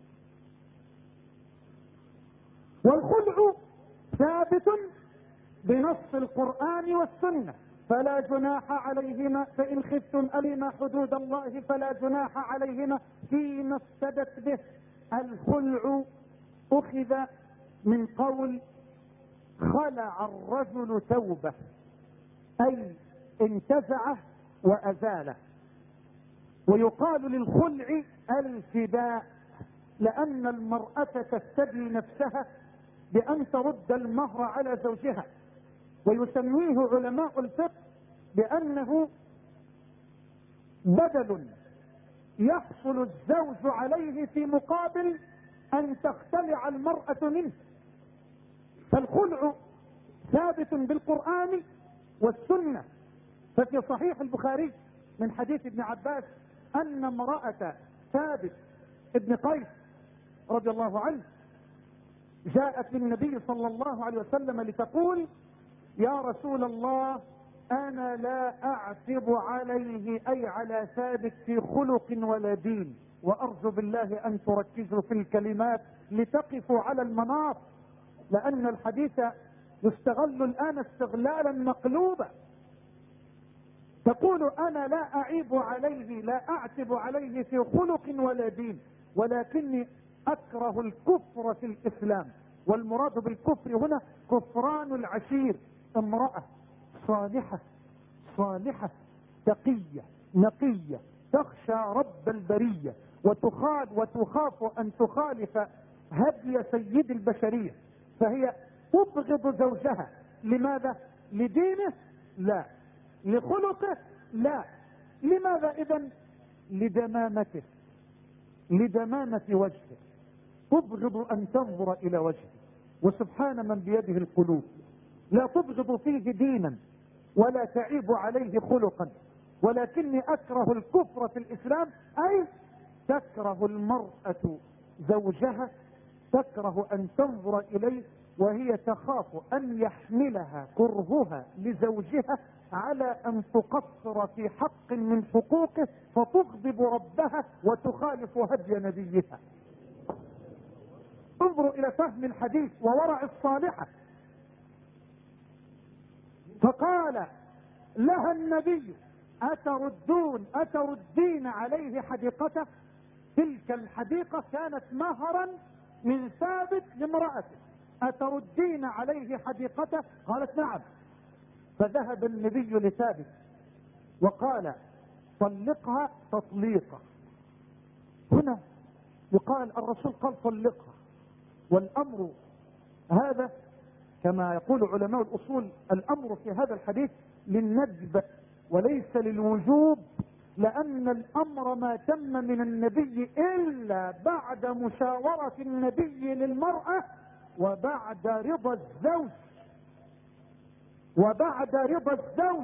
والخلع ثابت بنص القرآن والسنة، فلا جناح عليهما فإن خفتم أليما حدود الله فلا جناح عليهما فيما افتدت به. الخلع أخذ من قول خلع الرجل ثوبه، أي انتزعه وأزاله. ويقال للخلع الفداء، لأن المرأة تفتدي نفسها بأن ترد المهر على زوجها، ويسميه علماء الفقه بأنه بدل يحصل الزوج عليه في مقابل أن تختلع المرأة منه. فالخلع ثابت بالقرآن والسنة، ففي صحيح البخاري من حديث ابن عباس أن امرأة ثابت ابن قيس رضي الله عنه جاءت للنبي صلى الله عليه وسلم لتقول: يا رسول الله، أنا لا أعتب عليه، أي على ثابت، في خلق ولا دين، وأرجو بالله أن تركزوا في الكلمات لتقفوا على المناط، لأن الحديث يستغل الآن استغلالا مقلوبا. تقول: أنا لا أعيب عليه، لا أعتب عليه في خلق ولا دين، ولكني أكره الكفر في الإسلام. والمراد بالكفر هنا كفران العشير، امرأة صالحة صالحة تقية نقية تخشى رب البرية وتخال وتخاف أن تخالف هدي سيد البشرية، فهي تبغض زوجها. لماذا؟ لدينه؟ لا. لخلقه؟ لا. لماذا إذن؟ لدمامته، لدمامة وجهه، تبغض أن تنظر إلى وجهه. وسبحان من بيده القلوب، لا تبغض فيه دينا ولا تعيب عليه خلقا، ولكني أكره الكفر في الإسلام، أي تكره المرأة زوجها، تكره أن تنظر إليه، وهي تخاف أن يحملها كرهها لزوجها على أن تقصر في حق من حقوقه فتغضب ربها وتخالف هدي نبيها. انظروا إلى فهم الحديث وورع الصالحة. فقال لها النبي أتردون أتردين عليه حديقته؟ تلك الحديقة كانت مهرا من ثابت لامرأته. أتردين عليه حديقته؟ قالت نعم. فذهب النبي لثابت وقال طلقها تطليقة. هنا يقال الرسول قال طلقها، والأمر هذا كما يقول علماء الأصول الأمر في هذا الحديث للندب وليس للوجوب، لأن الأمر ما تم من النبي إلا بعد مشاورة النبي للمرأة وبعد رضا الزوج وبعد رضا الزوج.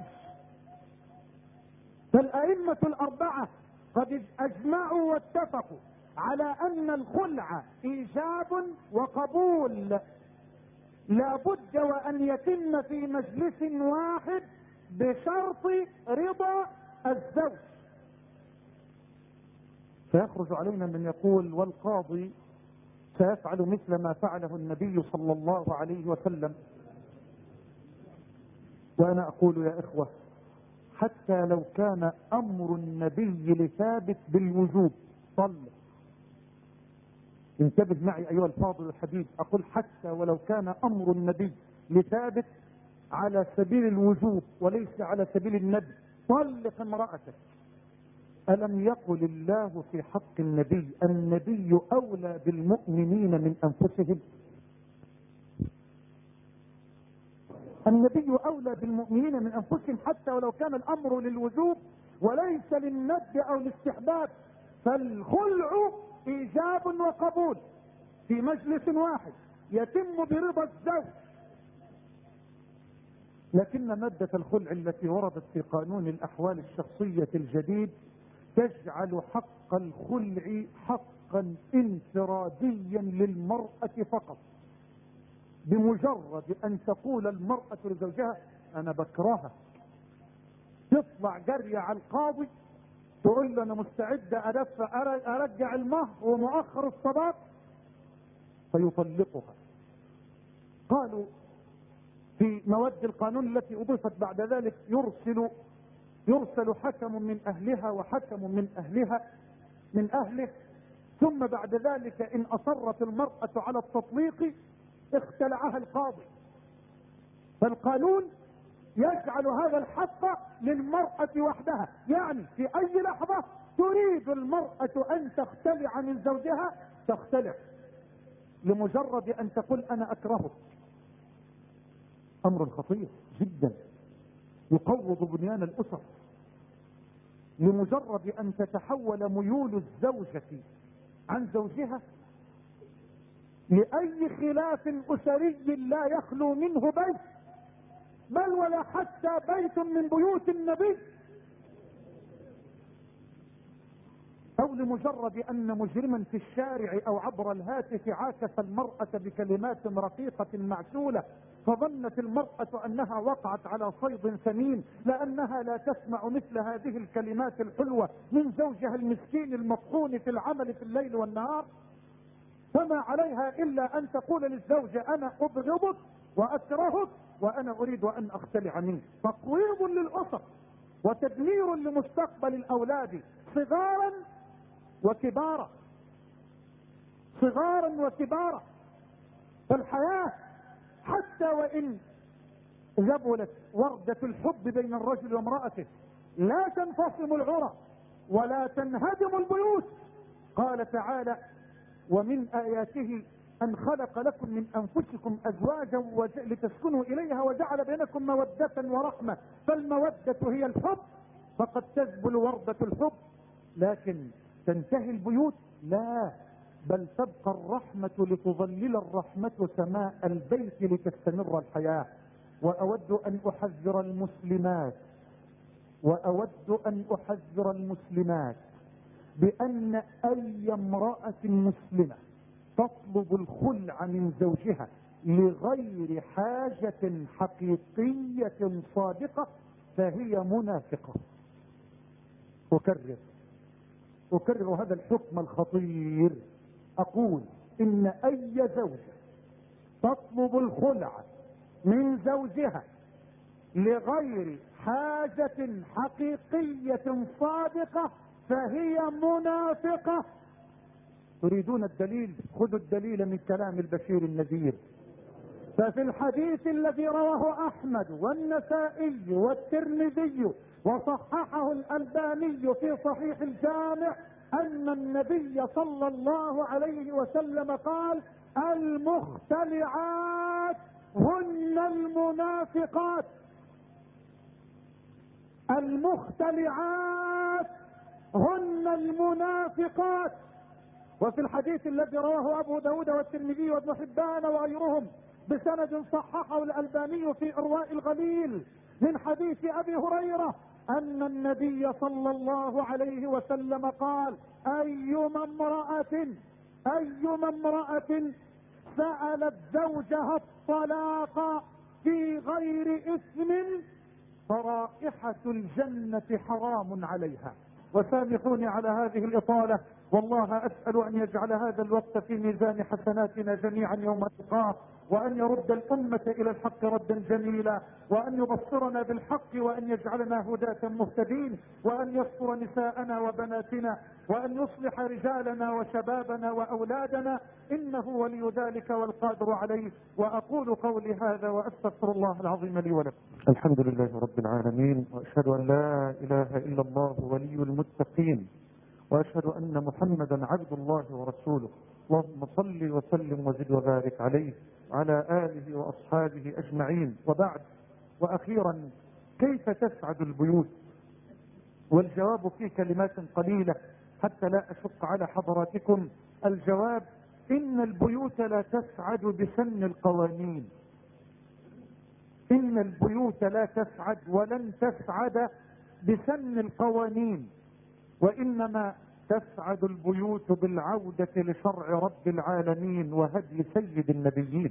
فالأئمة الأربعة قد أجمعوا واتفقوا على أن الخلع إيجاب وقبول، لا بد وأن يتم في مجلس واحد بشرط رضا الزوج. فيخرج علينا من يقول والقاضي سيفعل مثل ما فعله النبي صلى الله عليه وسلم. وأنا أقول يا إخوة حتى لو كان أمر النبي لثابت بالوجوب طلق. انتبه معي أيها الفاضل الحبيب، أقول حتى ولو كان أمر النبي لثابت على سبيل الوجوب وليس على سبيل الندب، طلق امرأتك. ألم يقل الله في حق النبي النبي أولى بالمؤمنين من أنفسهم؟ النبي أولى بالمؤمنين من أنفسهم حتى ولو كان الأمر للوجوب وليس للندب أو الاستحباب. فالخلع إيجاب وقبول في مجلس واحد يتم برضا الزوج. لكن مادة الخلع التي وردت في قانون الأحوال الشخصية الجديد تجعل حق الخلع حقا انفراديا للمرأة فقط. بمجرد أن تقول المرأة لزوجها أنا بكرهها، تطلع جري على القاضي تقول له أنا مستعدة أدفع أرجع المهر ومؤخر الصداق فيطلقها. قالوا في مواد القانون التي أضيفت بعد ذلك يرسل يرسل حكم من أهلها وحكم من أهلها من أهله، ثم بعد ذلك إن أصرت المرأة على التطليق اختلعها القاضي. فالقانون يجعل هذا الحق للمرأة وحدها، يعني في أي لحظة تريد المرأة أن تختلع من زوجها تختلع لمجرد أن تقول أنا أكرهك. أمر خطير جدا يقوض بنيان الأسر. لمجرد أن تتحول ميول الزوجة عن زوجها لأي خلاف أسري لا يخلو منه بيت، بل ولا حتى بيت من بيوت النبي، أو لمجرد أن مجرما في الشارع أو عبر الهاتف عاكس المرأة بكلمات رقيقة معسولة فظنت المرأة أنها وقعت على صيد ثمين لأنها لا تسمع مثل هذه الكلمات الحلوة من زوجها المسكين المطحون في العمل في الليل والنهار، فما عليها إلا أن تقول للزوجة أنا أبغضك وأكرهك وأنا أريد أن أختلع منك. تقويض للأسر وتدمير لمستقبل الأولاد صغارا وكبارا صغارا وكبارا. فالحياة حتى وإن جبلت وردة الحب بين الرجل وامرأته لا تنفصم العرى ولا تنهدم البيوت. قال تعالى ومن آياته أن خلق لكم من أنفسكم أزواجا لتسكنوا إليها وجعل بينكم مودة ورحمة. فالمودة هي الحب، فقد تذبل وردة الحب لكن تنتهي البيوت؟ لا، بل تبقى الرحمة لتظلل الرحمة سماء البيت لتستمر الحياة. وأود أن أحذر المسلمات وأود أن أحذر المسلمات بأن أي امرأة مسلمة تطلب الخلع من زوجها لغير حاجة حقيقية صادقة فهي منافقة. أكرر أكرر هذا الحكم الخطير، أقول إن أي زوجة تطلب الخلع من زوجها لغير حاجة حقيقية صادقة فهي منافقة. تريدون الدليل؟ خذوا الدليل من كلام البشير النذير. ففي الحديث الذي رواه احمد والنسائي والترمذي وصححه الالباني في صحيح الجامع ان النبي صلى الله عليه وسلم قال: المختلعات هن المنافقات. المختلعات هن المنافقات. وفي الحديث الذي رواه ابو داود والترمذي وابن حبان وغيرهم بسند صححه الألباني في إرواء الغليل من حديث أبي هريرة أن النبي صلى الله عليه وسلم قال: أيما امرأة أيما امرأة سألت زوجها الطلاق في غير إثم فرائحة الجنة حرام عليها. وسامحوني على هذه الإطالة، والله أسأل أن يجعل هذا الوقت في ميزان حسناتنا جميعا يوم نلقاه، وأن يرد الأمة إلى الحق ردا جميلا، وأن يبصرنا بالحق، وأن يجعلنا هداة مهتدين، وأن يستر نساءنا وبناتنا، وأن يصلح رجالنا وشبابنا وأولادنا، إنه ولي ذلك والقادر عليه. وأقول قولي هذا وأستغفر الله العظيم لي ولكم. الحمد لله رب العالمين، وأشهد أن لا إله إلا الله ولي المتقين، وأشهد أن محمدا عبد الله ورسوله. اللهم صل وسلم وزد وبارك عليه وعلى آله وأصحابه أجمعين. وبعد، وأخيرا، كيف تسعد البيوت؟ والجواب في كلمات قليلة حتى لا أشق على حضراتكم. الجواب: إن البيوت لا تسعد بسن القوانين. إن البيوت لا تسعد ولن تسعد بسن القوانين، وإنما تسعد البيوت بالعودة لشرع رب العالمين وهدي سيد النبيين.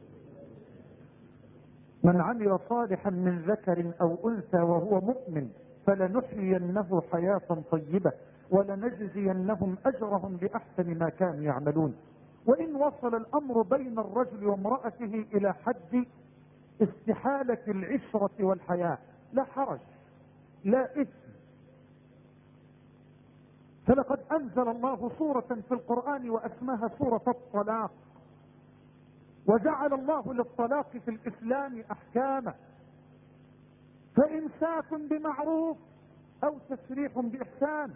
من عمل صالحا من ذكر أو أنثى وهو مؤمن فلنحيينه حياة طيبة ولنجزينهم أجرهم بأحسن ما كانوا يعملون. وإن وصل الأمر بين الرجل وامرأته إلى حد استحالة العشرة والحياة لا حرج، لا إثم. فلقد أنزل الله سورة في القرآن وأسماها سورة الطلاق، وجعل الله للطلاق في الإسلام أحكاما، فإمساك بمعروف أو تسريح بإحسان.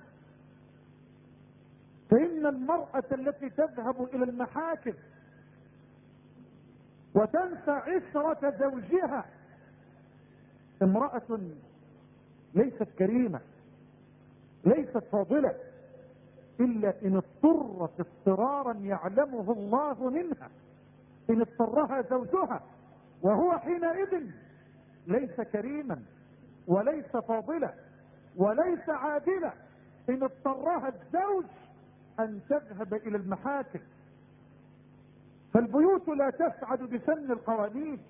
فإن المرأة التي تذهب إلى المحاكم وتنسى عشرة زوجها امرأة ليست كريمة، ليست فاضلة، إلا إن اضطرت اضطرارا يعلمه الله منها. إن اضطرها زوجها وهو حينئذ ليس كريما وليس فاضلا وليس عادلا، إن اضطرها الزوج أن تذهب إلى المحاكم. فالبيوت لا تسعد بسن القوانين،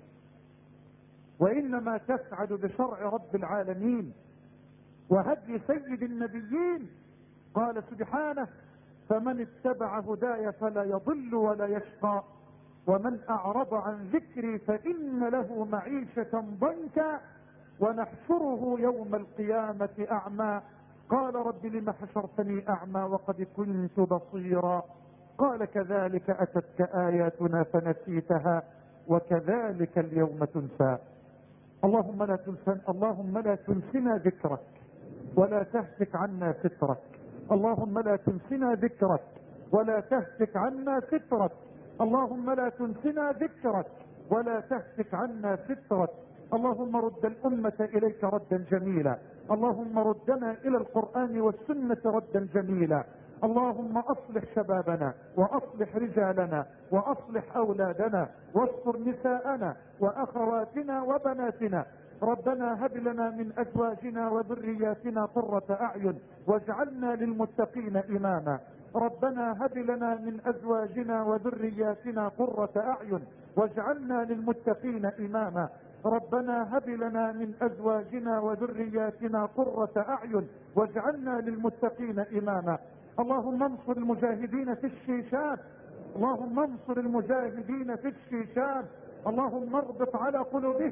وإنما تسعد بشرع رب العالمين وهدي سيد النبيين. قال سبحانه: فمن اتبع هداي فلا يضل ولا يشقى ومن أعرض عن ذكري فإن له معيشة ضنكا ونحشره يوم القيامة أعمى قال رب لم حشرتني أعمى وقد كنت بصيرا قال كذلك أتتك آياتنا فنسيتها وكذلك اليوم تنسى. اللهم لا تنسنا اللهم لا تنسنا ذكرك ولا تهتك عنا سترك. اللهم لا تنسنا ذكرك ولا تهتك عنا سترك. اللهم لا تنسنا ذكرك ولا تهتك عنا سترك. اللهم رد الأمة إليك ردا جميلا. اللهم ردنا إلى القرآن والسنة ردا جميلا. اللهم أصلح شبابنا وأصلح رجالنا وأصلح أولادنا واستر نساءنا وأخواتنا وبناتنا. ربنا هب لنا من أزواجنا وذرياتنا قرة أعين واجعلنا للمتقين إماما. ربنا هب لنا من أزواجنا وذرياتنا قرة أعين واجعلنا للمتقين إماما. ربنا هب لنا من أزواجنا وذرياتنا قرة أعين واجعلنا للمتقين إماما. اللهم انصر المجاهدين في الشيشان. اللهم انصر المجاهدين في الشيشان. اللهم اربط على قلوبهم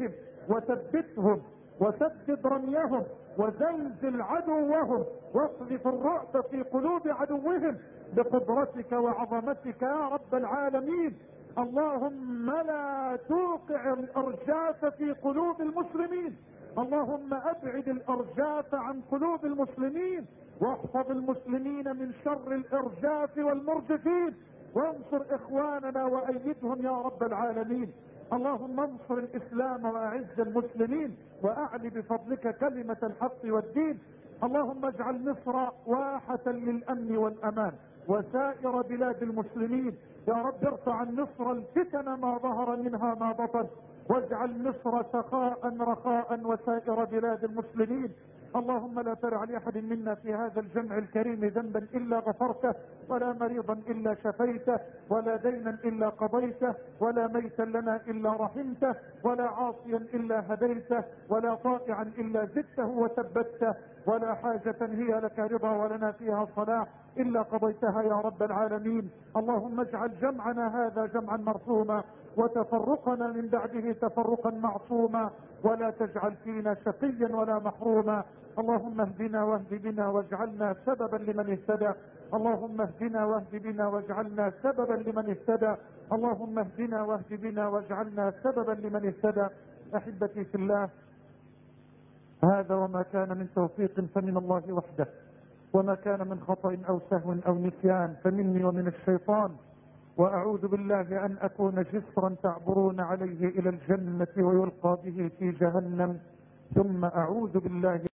وثبتهم وسدد رميهم وزلزل عدوهم واقذف الرعب في قلوب عدوهم بقدرتك وعظمتك يا رب العالمين. اللهم لا توقع الارجاف في قلوب المسلمين، اللهم ابعد الارجاف عن قلوب المسلمين، واحفظ المسلمين من شر الارجاف والمرجفين، وانصر اخواننا وايدهم يا رب العالمين. اللهم انصر الاسلام واعز المسلمين واعل بفضلك كلمة الحق والدين. اللهم اجعل مصر واحة للامن والامان وسائر بلاد المسلمين. يا رب ارفع عن مصر الفتن ما ظهر منها ما بطن، واجعل مصر سخاء رخاء وسائر بلاد المسلمين. اللهم لا تدع لاحد منا في هذا الجمع الكريم ذنبا الا غفرته، ولا مريضا الا شفيته، ولا دينا الا قضيته، ولا ميتا لنا الا رحمته، ولا عاصيا الا هديته، ولا طائعا الا زدته وثبته، ولا حاجة هي لك رضا ولنا فيها صلاح الا قضيتها يا رب العالمين. اللهم اجعل جمعنا هذا جمعا مرحوما، وتفرقنا من بعده تفرقا معصوما، ولا تجعل فينا شقيا ولا محروما. اللهم اهدنا واهد بنا واجعلنا سببا لمن اهتدى، اللهم اهدنا واهد بنا واجعلنا سببا لمن اهتدى، اللهم اهدنا واهد بنا واجعلنا سببا لمن اهتدى. احبتي في الله، هذا وما كان من توفيق فمن الله وحده، وما كان من خطأ او سهو او نسيان فمني ومن الشيطان، واعوذ بالله ان اكون جسرا تعبرون عليه الى الجنة ويلقى به في جهنم، ثم اعوذ بالله